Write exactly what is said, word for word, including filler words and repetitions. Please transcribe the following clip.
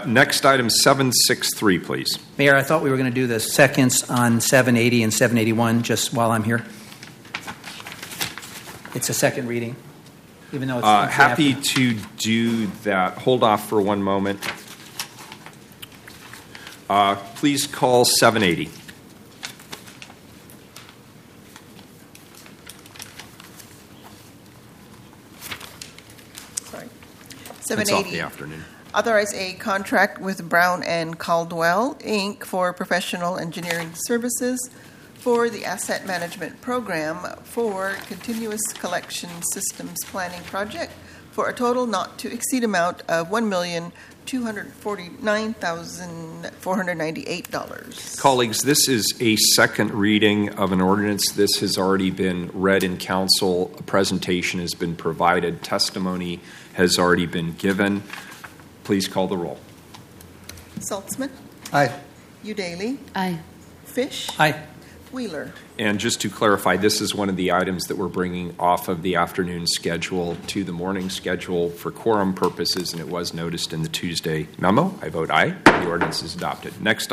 next item, seven sixty-three, please. Mayor, I thought we were going to do the seconds on seven eighty and seven eighty-one just while I'm here. It's a second reading, even though it's Uh, happy after. to do that. Hold off for one moment. Uh, please call seven eighty. Sorry. It's seven off the eighty. afternoon. Authorize a contract with Brown and Caldwell, Incorporated for professional engineering services for the asset management program for continuous collection systems planning project for a total not to exceed amount of one million two hundred forty-nine thousand four hundred ninety-eight dollars. Colleagues, this is a second reading of an ordinance. This has already been read in council. A presentation has been provided. Testimony has already been given. Please call the roll. Saltzman, Aye. Udaly, Aye. Fish, Aye. Wheeler. And just to clarify, this is one of the items that we're bringing off of the afternoon schedule to the morning schedule for quorum purposes, and it was noticed in the Tuesday memo. I vote aye. The ordinance is adopted. Next